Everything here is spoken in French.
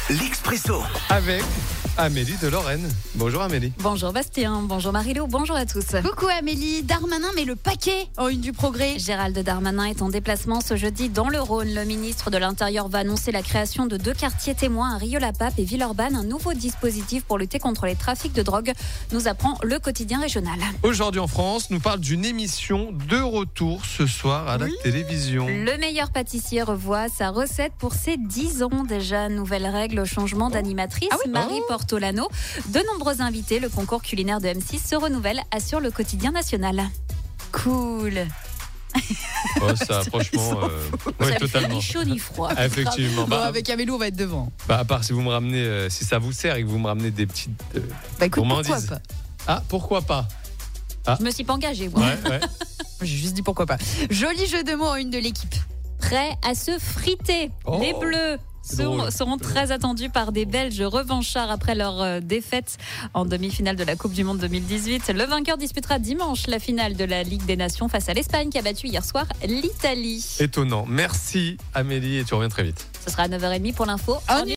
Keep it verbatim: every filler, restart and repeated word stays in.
l'Expresso. Avec Amélie de Lorraine. Bonjour Amélie. Bonjour Bastien, bonjour Marie-Lou, bonjour à tous. Coucou Amélie, Darmanin met le paquet en une du Progrès. Gérald Darmanin est en déplacement ce jeudi dans le Rhône. Le ministre de l'Intérieur va annoncer la création de deux quartiers témoins à Rieux-la-Pape et Villeurbanne, un nouveau dispositif pour lutter contre les trafics de drogue, nous apprend le quotidien régional. Aujourd'hui en France, nous parle d'une émission de retour ce soir à la oui. télévision. Le meilleur pâtissier revoit sa recette pour ses dix ans déjà. Nouvelle règle, changement d'animatrice. Ah oui, Marie oh. Portolano. De nombreux invités, le concours culinaire de M six se renouvelle, assure le quotidien national. Cool. Oh, ça, franchement, euh, ouais, Ça totalement. Ni chaud ni froid. Ah, effectivement. Bon, Bah, avec Amélie, on va être devant. bah, à part si vous me ramenez, euh, si ça vous sert et que vous me ramenez des petites euh, Bah écoute, gourmandises. pourquoi pas. Ah, pourquoi pas? Je me suis pas engagée, moi. Ouais, ouais. J'ai juste dit pourquoi pas. Joli jeu de mots en une de l'équipe. Prêts à se friter. Oh, Les Bleus seront, drôle. seront très attendus par des Belges revanchards après leur euh, défaite en demi-finale de la Coupe du Monde deux mille dix-huit. Le vainqueur disputera dimanche la finale de la Ligue des Nations face à l'Espagne qui a battu hier soir l'Italie. Étonnant. Merci Amélie et tu reviens très vite. Ce sera à neuf heures trente pour l'info. On y